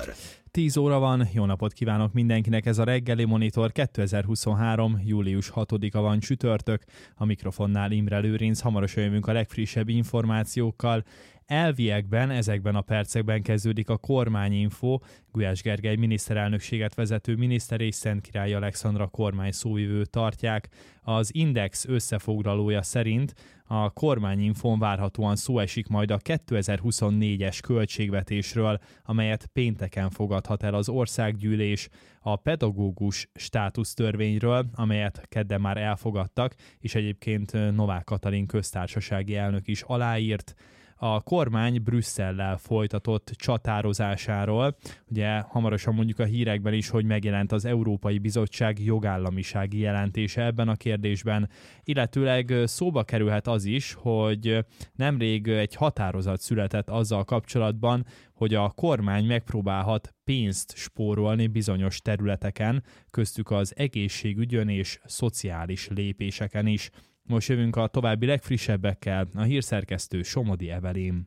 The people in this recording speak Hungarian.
10 óra van, jó napot kívánok mindenkinek, ez a reggeli Monitor 2023. július 6-a van csütörtök, a mikrofonnál Imre Lőrinc, hamarosan jövünk a legfrissebb információkkal. Elviekben, ezekben a percekben kezdődik a kormányinfo. Gulyás Gergely miniszterelnökséget vezető miniszter és Szentkirály Alexandra kormány szóvivő tartják. Az Index összefoglalója szerint a kormányinfón várhatóan szó esik majd a 2024-es költségvetésről, amelyet pénteken fogadhat el az országgyűlés, a pedagógus státusztörvényről, amelyet kedden már elfogadtak, és egyébként Novák Katalin köztársasági elnök is aláírt. A kormány Brüsszellel folytatott csatározásáról. Ugye hamarosan mondjuk a hírekben is, hogy megjelent az Európai Bizottság jogállamisági jelentése ebben a kérdésben, illetőleg szóba kerülhet az is, hogy nemrég egy határozat született azzal kapcsolatban, hogy a kormány megpróbálhat pénzt spórolni bizonyos területeken, köztük az egészségügyön és szociális lépéseken is. Most jövünk a további legfrissebbekkel, a hírszerkesztő Somodi Evelyn.